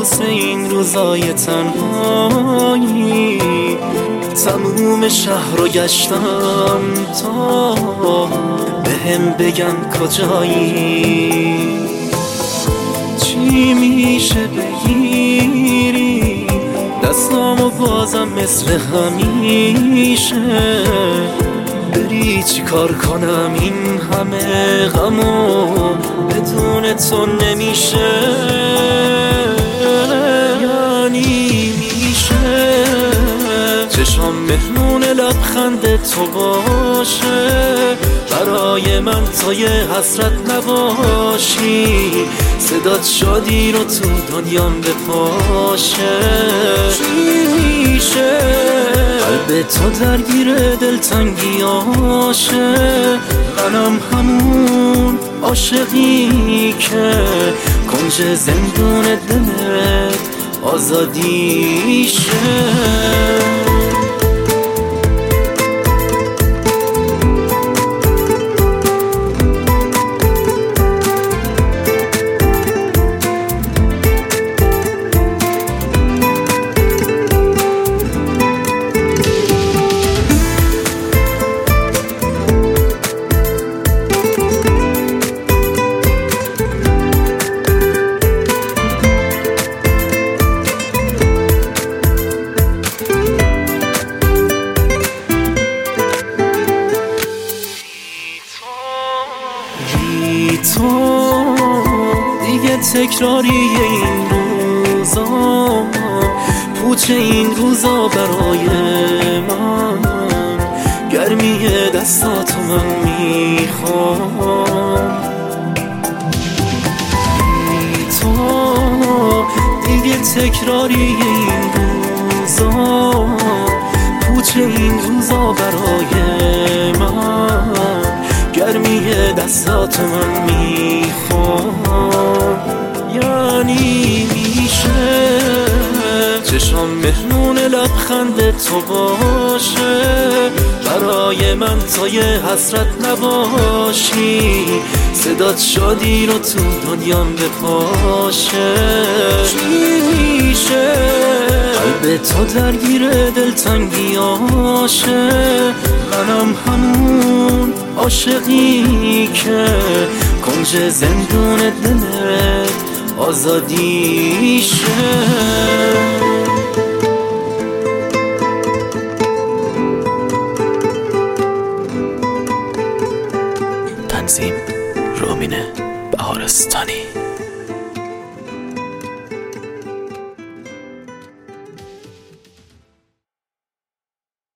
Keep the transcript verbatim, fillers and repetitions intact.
کابوس این روزای تنهایی، تموم شهر رو گشتم تا بهم بگن کجایی. چی میشه بگیری دستامو بازم مثل همیشه، بری چی کار کنم این همه غمو بدون تو نمیشه. یعنی میشه چشام مهمون لبخند تو باشه، برای من تا یه حسرت نباشی، صدات شادی رو تو دنیام بپاشه. چی میشه قلب تو درگیر دلتنگیاشه، منم همون عاشقی که کنج زندون دلت آزادیشه. تو دیگه تکراری این روزا، پوچ این روزا برای من، گرمی دستاتو من میخوام. تو دیگه تکراری این روزا، پوچ این روزا برای من، گرمی دستاتو من میخوام. یعنی میشه چشام مهمون لبخند تو باشه، برای من تا یه حسرت نباشی، صدات شادی رو تو دنیام بپاشه. چی میشه قلب تو درگیر دلتنگیاشه، منم همون عاشقی که کنج زندون دلت آزادیشه. تنظیم رومین بهارستانی.